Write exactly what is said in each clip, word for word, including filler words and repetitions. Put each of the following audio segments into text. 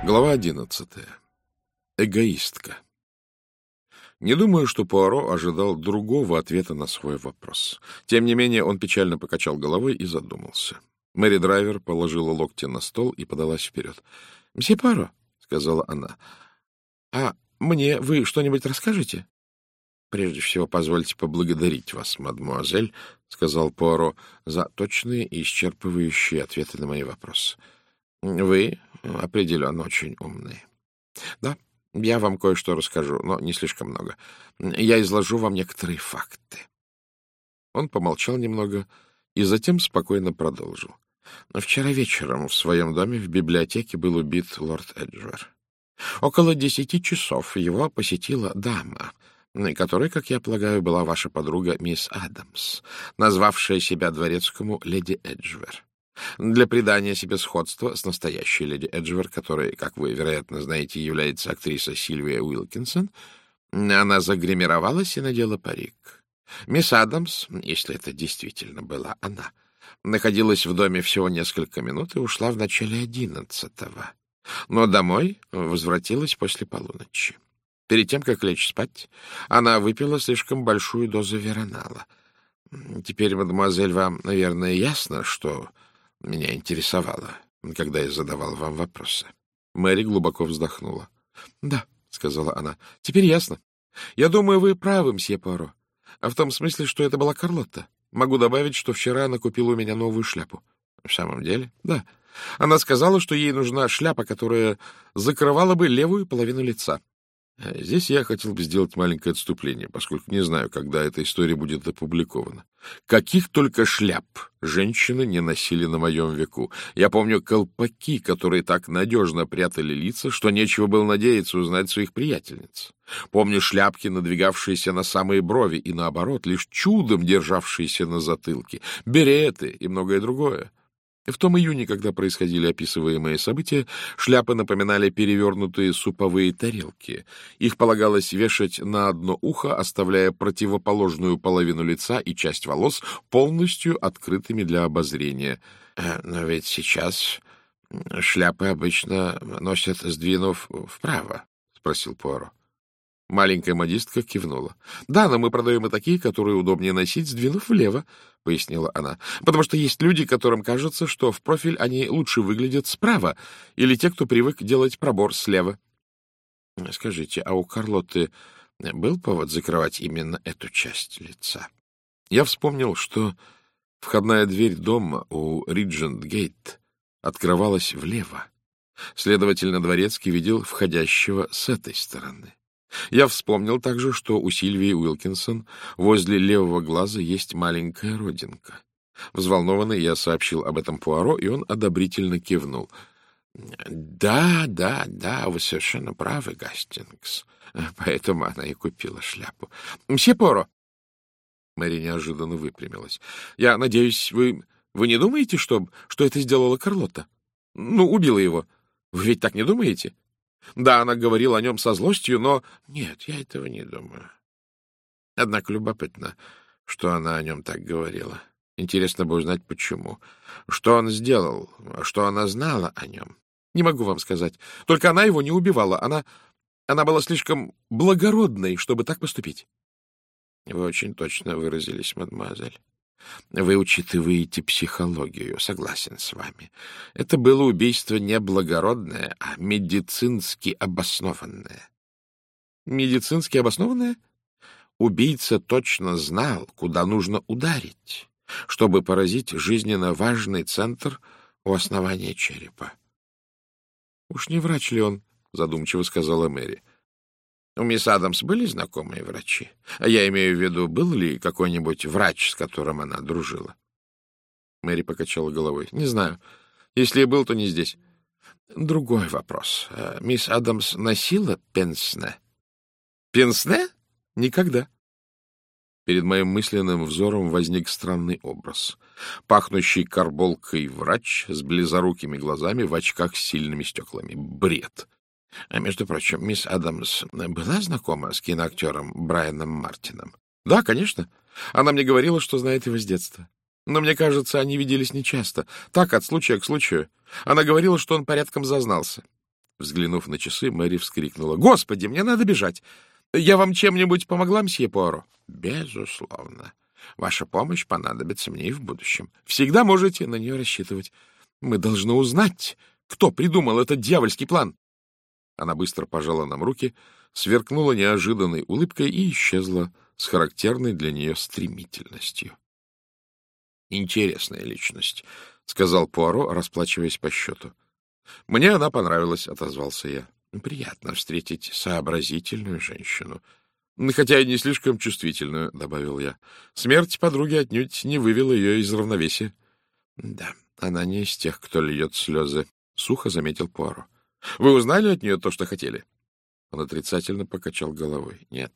Глава одиннадцатая. Эгоистка. Не думаю, что Пуаро ожидал другого ответа на свой вопрос. Тем не менее, он печально покачал головой и задумался. Мэри Драйвер положила локти на стол и подалась вперед. — Мсье Пуаро, — сказала она, — а мне вы что-нибудь расскажете? — Прежде всего, позвольте поблагодарить вас, мадемуазель, — сказал Пуаро, — за точные и исчерпывающие ответы на мои вопросы. — Вы определенно очень умные. Да, я вам кое-что расскажу, но не слишком много. Я изложу вам некоторые факты. Он помолчал немного и затем спокойно продолжил. Вчера вечером в своем доме в библиотеке был убит лорд Эджвер. Около десяти часов его посетила дама, которой, как я полагаю, была ваша подруга мисс Адамс, назвавшая себя дворецкому леди Эджвер. Для придания себе сходства с настоящей леди Эджвер, которой, как вы, вероятно, знаете, является актриса Сильвия Уилкинсон, она загримировалась и надела парик. Мисс Адамс, если это действительно была она, находилась в доме всего несколько минут и ушла в начале одиннадцатого, но домой возвратилась после полуночи. Перед тем, как лечь спать, она выпила слишком большую дозу веронала. Теперь, мадемуазель, вам, наверное, ясно, что меня интересовало, когда я задавал вам вопросы. Мэри глубоко вздохнула. — Да, — сказала она, — теперь ясно. Я думаю, вы правы, мсье Пуаро. А в том смысле, что это была Карлотта. Могу добавить, что вчера она купила у меня новую шляпу. — В самом деле? — Да. Она сказала, что ей нужна шляпа, которая закрывала бы левую половину лица. Здесь я хотел бы сделать маленькое отступление, поскольку не знаю, когда эта история будет опубликована. Каких только шляп женщины не носили на моем веку. Я помню колпаки, которые так надежно прятали лица, что нечего было надеяться узнать своих приятельниц. Помню шляпки, надвигавшиеся на самые брови, и наоборот, лишь чудом державшиеся на затылке, береты и многое другое. В том июне, когда происходили описываемые события, шляпы напоминали перевернутые суповые тарелки. Их полагалось вешать на одно ухо, оставляя противоположную половину лица и часть волос полностью открытыми для обозрения. — Но ведь сейчас шляпы обычно носят, сдвинув вправо, — спросил Пуаро. Маленькая модистка кивнула. — Да, но мы продаем и такие, которые удобнее носить, сдвинув влево, — пояснила она. — Потому что есть люди, которым кажется, что в профиль они лучше выглядят справа, или те, кто привык делать пробор слева. — Скажите, а у Карлотты был повод закрывать именно эту часть лица? Я вспомнил, что входная дверь дома у Риджент-Гейт открывалась влево. Следовательно, дворецкий видел входящего с этой стороны. Я вспомнил также, что у Сильвии Уилкинсон возле левого глаза есть маленькая родинка. Взволнованный я сообщил об этом Пуаро, и он одобрительно кивнул. — Да, да, да, вы совершенно правы, Гастингс. Поэтому она и купила шляпу. — Мсье Пуаро! Мэри неожиданно выпрямилась. — Я надеюсь, вы, вы не думаете, что, что это сделала Карлотта? Ну, убила его. Вы ведь так не думаете? — Да, она говорила о нем со злостью, но... Нет, я этого не думаю. Однако любопытно, что она о нем так говорила. Интересно бы узнать, почему. Что он сделал, что она знала о нем. Не могу вам сказать. Только она его не убивала. Она, она была слишком благородной, чтобы так поступить. Вы очень точно выразились, мадемуазель. Вы учитываете психологию, согласен с вами. Это было убийство не благородное, а медицински обоснованное. Медицински обоснованное? Убийца точно знал, куда нужно ударить, чтобы поразить жизненно важный центр у основания черепа. — Уж не врач ли он? — задумчиво сказала Мэри. У мисс Адамс были знакомые врачи? А я имею в виду, был ли какой-нибудь врач, с которым она дружила? Мэри покачала головой. — Не знаю. Если и был, то не здесь. — Другой вопрос. Мисс Адамс носила пенсне? — Пенсне? Никогда. Перед моим мысленным взором возник странный образ. Пахнущий карболкой врач с близорукими глазами в очках с сильными стеклами. Бред. А между прочим, мисс Адамс была знакома с киноактером Брайаном Мартином? — Да, конечно. Она мне говорила, что знает его с детства. Но мне кажется, они виделись нечасто. Так, от случая к случаю. Она говорила, что он порядком зазнался. Взглянув на часы, Мэри вскрикнула. — Господи, мне надо бежать! Я вам чем-нибудь помогла, мсье Пуаро? — Безусловно. Ваша помощь понадобится мне и в будущем. Всегда можете на нее рассчитывать. Мы должны узнать, кто придумал этот дьявольский план. Она быстро пожала нам руки, сверкнула неожиданной улыбкой и исчезла с характерной для нее стремительностью. — Интересная личность, — сказал Пуаро, расплачиваясь по счету. — Мне она понравилась, — отозвался я. — Приятно встретить сообразительную женщину. — Хотя и не слишком чувствительную, — добавил я. Смерть подруги отнюдь не вывела ее из равновесия. — Да, она не из тех, кто льет слезы, — сухо заметил Пуаро. — Вы узнали от нее то, что хотели? Он отрицательно покачал головой. — Нет.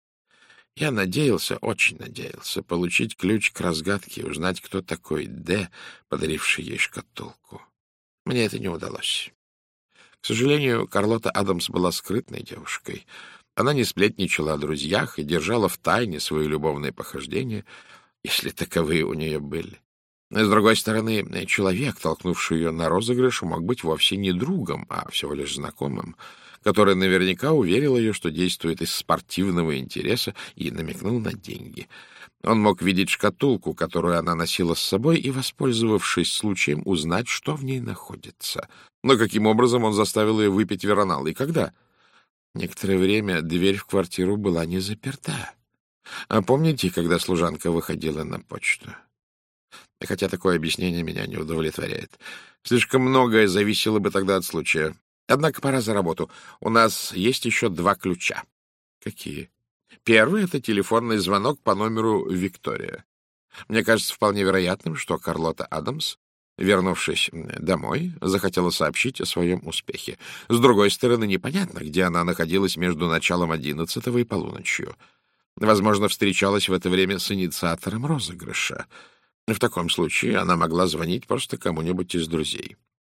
Я надеялся, очень надеялся, получить ключ к разгадке и узнать, кто такой Д, подаривший ей шкатулку. Мне это не удалось. К сожалению, Карлота Адамс была скрытной девушкой. Она не сплетничала о друзьях и держала в тайне свои любовные похождения, если таковые у нее были. С другой стороны, человек, толкнувший ее на розыгрыш, мог быть вовсе не другом, а всего лишь знакомым, который наверняка уверил ее, что действует из спортивного интереса, и намекнул на деньги. Он мог видеть шкатулку, которую она носила с собой, и, воспользовавшись случаем, узнать, что в ней находится. Но каким образом он заставил ее выпить веронал, и когда? Некоторое время дверь в квартиру была не заперта. А помните, когда служанка выходила на почту? Хотя такое объяснение меня не удовлетворяет. Слишком многое зависело бы тогда от случая. Однако пора за работу. У нас есть еще два ключа. Какие? Первый — это телефонный звонок по номеру Виктория. Мне кажется вполне вероятным, что Карлота Адамс, вернувшись домой, захотела сообщить о своем успехе. С другой стороны, непонятно, где она находилась между началом одиннадцатого и полуночью. Возможно, встречалась в это время с инициатором розыгрыша. В таком случае она могла звонить просто кому-нибудь из друзей.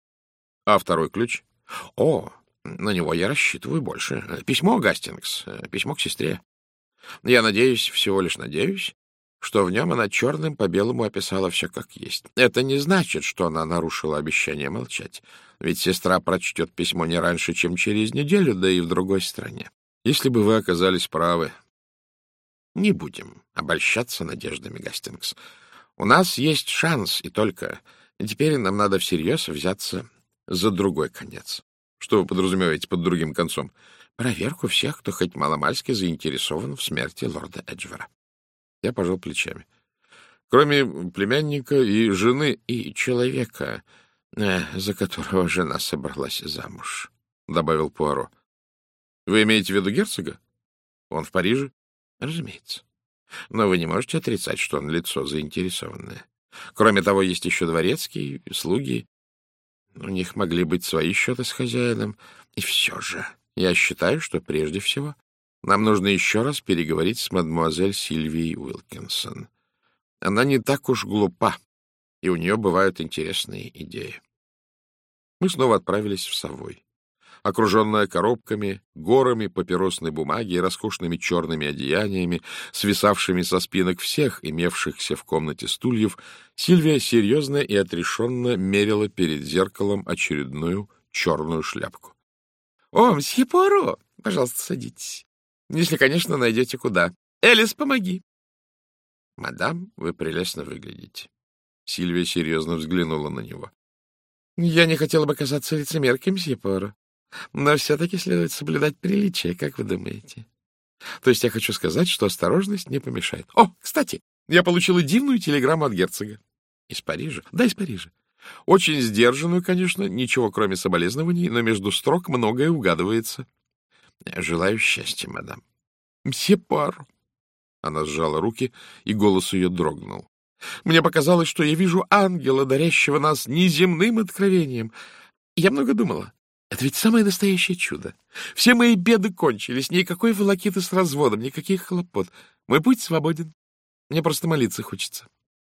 А второй ключ? О, на него я рассчитываю больше. Письмо Гастингс, письмо к сестре. Я надеюсь, всего лишь надеюсь, что в нем она черным по белому описала все как есть. Это не значит, что она нарушила обещание молчать, ведь сестра прочтет письмо не раньше, чем через неделю, да и в другой стране. Если бы вы оказались правы, не будем обольщаться надеждами, Гастингс. У нас есть шанс, и только. И теперь нам надо всерьез взяться за другой конец. Что вы подразумеваете под другим концом? Проверку всех, кто хоть маломальски заинтересован в смерти лорда Эджвера. Я пожал плечами. Кроме племянника и жены, и человека, э, за которого жена собралась замуж, — добавил Пуаро. — Вы имеете в виду герцога? Он в Париже? — Разумеется. Но вы не можете отрицать, что он лицо заинтересованное. Кроме того, есть еще дворецкие, слуги. У них могли быть свои счеты с хозяином. И все же, я считаю, что прежде всего нам нужно еще раз переговорить с мадемуазель Сильвией Уилкинсон. Она не так уж глупа, и у нее бывают интересные идеи. Мы снова отправились в Совой. Окруженная коробками, горами папиросной бумаги и роскошными черными одеяниями, свисавшими со спинок всех имевшихся в комнате стульев, Сильвия серьезно и отрешенно мерила перед зеркалом очередную черную шляпку. — О, мсье Пуаро! Пожалуйста, садитесь. Если, конечно, найдете куда. Элис, помоги! — Мадам, вы прелестно выглядите. Сильвия серьезно взглянула на него. — Я не хотела бы казаться лицемеркой, мсье Пуаро. Но все-таки следует соблюдать приличие, как вы думаете? То есть я хочу сказать, что осторожность не помешает. О, кстати, я получила дивную телеграмму от герцога. Из Парижа? Да, из Парижа. Очень сдержанную, конечно, ничего кроме соболезнований, но между строк многое угадывается. Желаю счастья, мадам. Мсье Пуаро. Она сжала руки, и голос ее дрогнул. Мне показалось, что я вижу ангела, дарящего нас неземным откровением. Я много думала. Это ведь самое настоящее чудо. Все мои беды кончились, никакой волокиты с разводом, никаких хлопот. Мой путь свободен. Мне просто молиться хочется.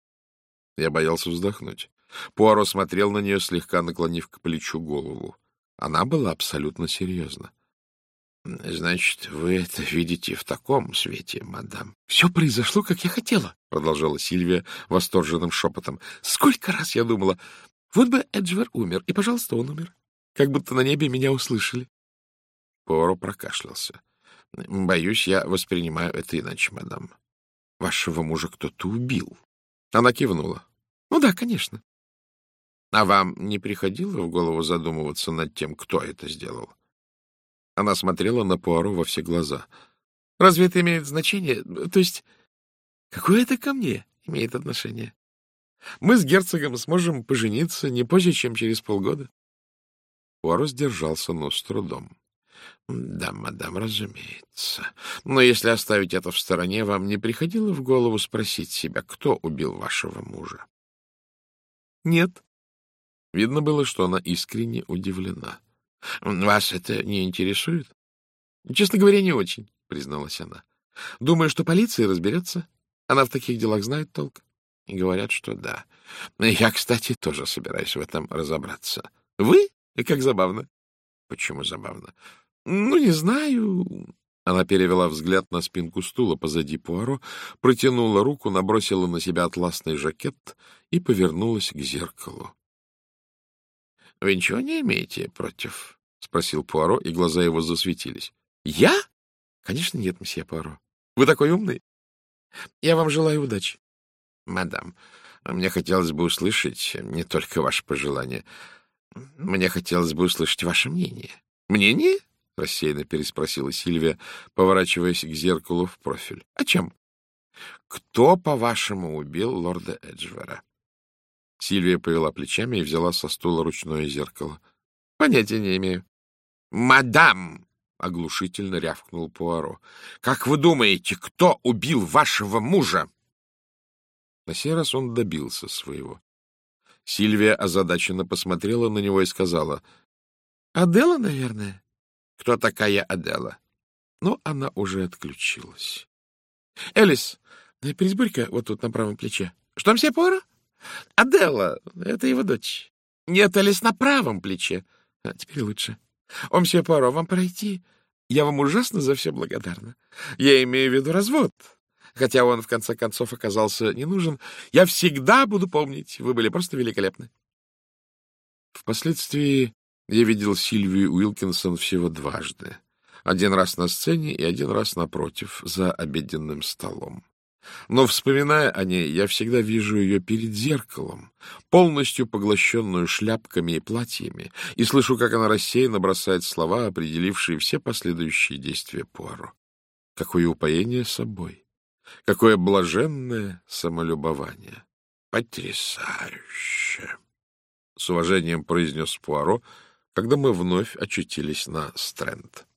Я боялся вздохнуть. Пуаро смотрел на нее, слегка наклонив к плечу голову. Она была абсолютно серьезна. — Значит, вы это видите в таком свете, мадам? — Все произошло, как я хотела, — продолжала Сильвия восторженным шепотом. — Сколько раз я думала, вот бы Эджвер умер, и, пожалуйста, он умер. как будто на небе меня услышали. Пуаро прокашлялся. — Боюсь, я воспринимаю это иначе, мадам. Вашего мужа кто-то убил. Она кивнула. — Ну да, конечно. — А вам не приходило в голову задумываться над тем, кто это сделал? Она смотрела на Пуаро во все глаза. — Разве это имеет значение? То есть, какое это ко мне имеет отношение? Мы с герцогом сможем пожениться не позже, чем через полгода. Пуаро сдержался, но с трудом. — Да, мадам, разумеется. Но если оставить это в стороне, вам не приходило в голову спросить себя, кто убил вашего мужа? — Нет. Видно было, что она искренне удивлена. — Вас это не интересует? — Честно говоря, не очень, — призналась она. — Думаю, что полиция разберется. Она в таких делах знает толк. — Говорят, что да. Я, кстати, тоже собираюсь в этом разобраться. — Вы? Как забавно. — Почему забавно? — Ну, не знаю. Она перевела взгляд на спинку стула позади Пуаро, протянула руку, набросила на себя атласный жакет и повернулась к зеркалу. — Вы ничего не имеете против? — спросил Пуаро, и глаза его засветились. — Я? — Конечно, нет, месье Пуаро. Вы такой умный. Я вам желаю удачи. — Мадам, мне хотелось бы услышать не только ваше пожелание. Мне хотелось бы услышать ваше мнение. — Мнение? — рассеянно переспросила Сильвия, поворачиваясь к зеркалу в профиль. — О чем? — Кто, по-вашему, убил лорда Эджвера? Сильвия повела плечами и взяла со стула ручное зеркало. — Понятия не имею. — Мадам! — оглушительно рявкнул Пуаро. — Как вы думаете, кто убил вашего мужа? На сей раз он добился своего. Сильвия озадаченно посмотрела на него и сказала: — Адела, наверное. — Кто такая Адела? Но она уже отключилась. — Элис, пересбурь-ка вот тут на правом плече. — Что, мсье Пуаро? — Адела, это его дочь. — Нет, Элис на правом плече. А, теперь лучше. — О, мсье Пуаро, вам пройти? Я вам ужасно за все благодарна. Я имею в виду развод. Хотя он, в конце концов, оказался не нужен. Я всегда буду помнить. Вы были просто великолепны. Впоследствии я видел Сильвию Уилкинсон всего дважды. Один раз на сцене и один раз напротив, за обеденным столом. Но, вспоминая о ней, я всегда вижу ее перед зеркалом, полностью поглощенную шляпками и платьями, и слышу, как она рассеянно бросает слова, определившие все последующие действия Пуаро. Какое упоение собой! Какое блаженное самолюбование! Потрясающе! С уважением произнес Пуаро, когда мы вновь очутились на Стрэнд.